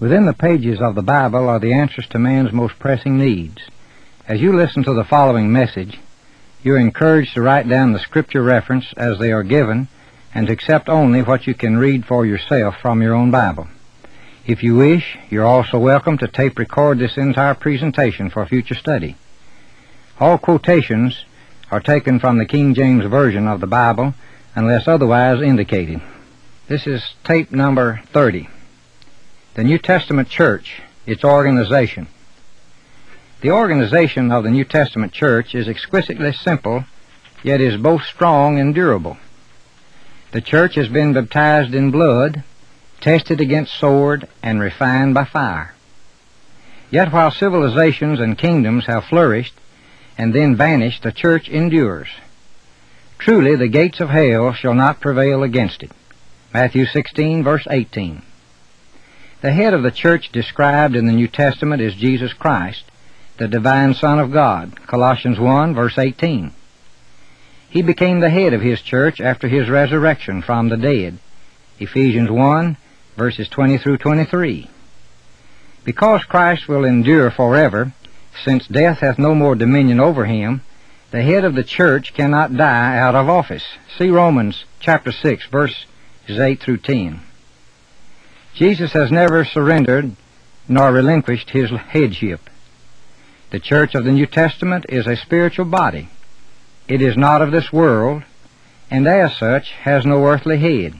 Within the pages of the Bible are the answers to man's most pressing needs. As you listen to the following message, you're encouraged to write down the scripture reference as they are given and to accept only what you can read for yourself from your own Bible. If you wish, you're also welcome to tape record this entire presentation for future study. All quotations are taken from the King James Version of the Bible unless otherwise indicated. This is tape number 30. The New Testament Church, its organization. The organization of the New Testament Church is exquisitely simple, yet is both strong and durable. The Church has been baptized in blood, tested against sword, and refined by fire. Yet while civilizations and kingdoms have flourished and then vanished, the Church endures. Truly, the gates of hell shall not prevail against it. Matthew 16, verse 18. The head of the Church described in the New Testament is Jesus Christ, the divine Son of God, Colossians 1, verse 18. He became the head of his church after his resurrection from the dead, Ephesians 1, verses 20 through 23. Because Christ will endure forever, since death hath no more dominion over him, the head of the church cannot die out of office. See Romans chapter 6, verses 8 through 10. Jesus has never surrendered nor relinquished his headship. The church of the New Testament is a spiritual body. It is not of this world, and as such has no earthly head.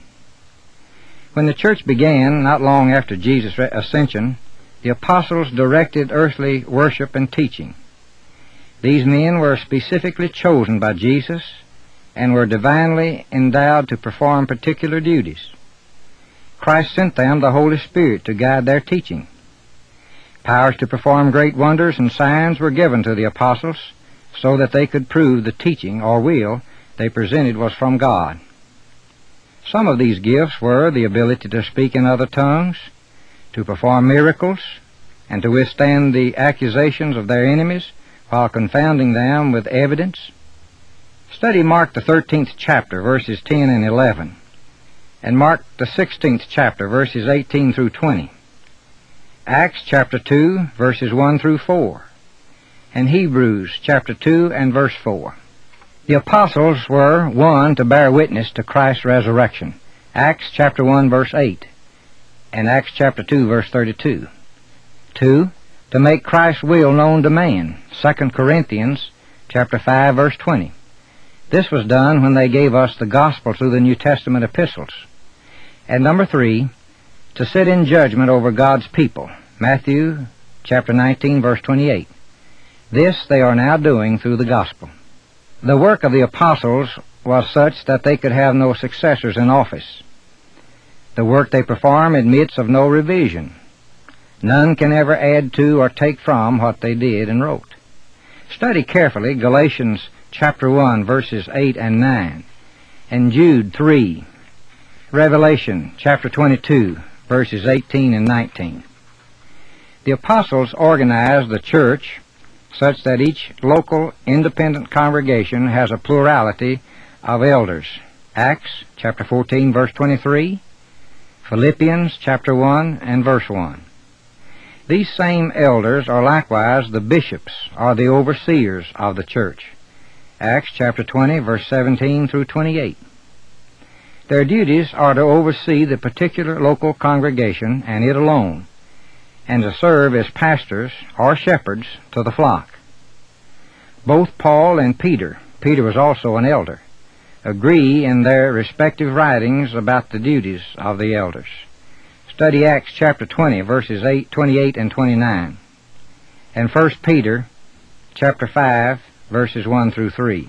When the church began, not long after Jesus' ascension, the apostles directed earthly worship and teaching. These men were specifically chosen by Jesus and were divinely endowed to perform particular duties. Christ sent them the Holy Spirit to guide their teaching. Powers to perform great wonders and signs were given to the apostles so that they could prove the teaching or will they presented was from God. Some of these gifts were the ability to speak in other tongues, to perform miracles, and to withstand the accusations of their enemies while confounding them with evidence. Study Mark the 13th chapter, verses 10 and 11. And Mark the 16th chapter, verses 18 through 20. Acts chapter 2, verses 1 through 4. And Hebrews chapter 2 and verse 4. The apostles were, 1, to bear witness to Christ's resurrection, Acts chapter 1, verse 8, and Acts chapter 2, verse 32. 2, to make Christ's will known to man, 2 Corinthians chapter 5, verse 20. This was done when they gave us the gospel through the New Testament epistles. And number 3, to sit in judgment over God's people, Matthew chapter 19, verse 28. This they are now doing through the gospel. The work of the apostles was such that they could have no successors in office. The work they perform admits of no revision. None can ever add to or take from what they did and wrote. Study carefully Galatians chapter 1, verses 8 and 9, and Jude 3, Revelation chapter 22, verses 18 and 19. The apostles organized the church such that each local independent congregation has a plurality of elders. Acts chapter 14, verse 23, Philippians chapter 1 and verse 1. These same elders are likewise the bishops or the overseers of the church. Acts chapter 20, verse 17 through 28. Their duties are to oversee the particular local congregation and it alone, and to serve as pastors or shepherds to the flock. Both Paul and Peter was also an elder, agree in their respective writings about the duties of the elders. Study Acts chapter 20, verses 28 and 29, and 1 Peter chapter 5, verses 1 through 3.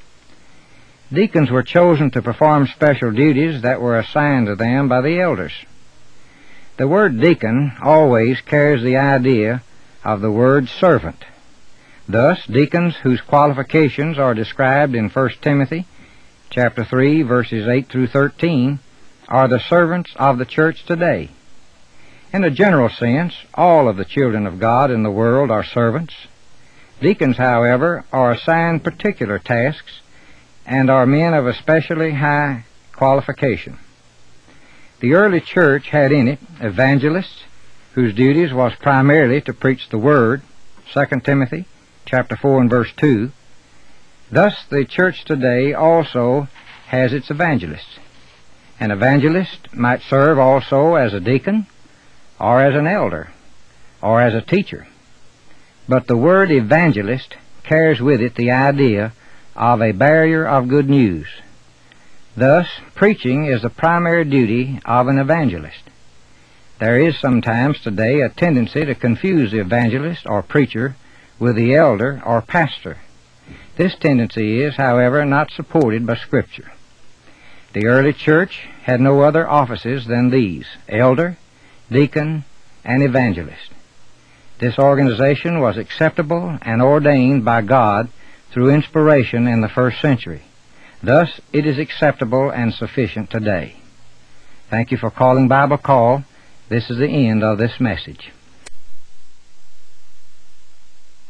Deacons were chosen to perform special duties that were assigned to them by the elders. The word deacon always carries the idea of the word servant. Thus, deacons whose qualifications are described in 1 Timothy chapter 3, verses 8 through 13, are the servants of the church today. In a general sense, all of the children of God in the world are servants. Deacons, however, are assigned particular tasks and are men of especially high qualification. The early church had in it evangelists, whose duties was primarily to preach the Word, 2 Timothy chapter 4 and verse 2. Thus the church today also has its evangelists. An evangelist might serve also as a deacon, or as an elder, or as a teacher. But the word evangelist carries with it the idea of a bearer of good news. Thus, preaching is the primary duty of an evangelist. There is sometimes today a tendency to confuse the evangelist or preacher with the elder or pastor. This tendency is, however, not supported by Scripture. The early church had no other offices than these: elder, deacon, and evangelist. This organization was acceptable and ordained by God through inspiration in the first century. Thus, it is acceptable and sufficient today. Thank you for calling Bible Call. This is the end of this message.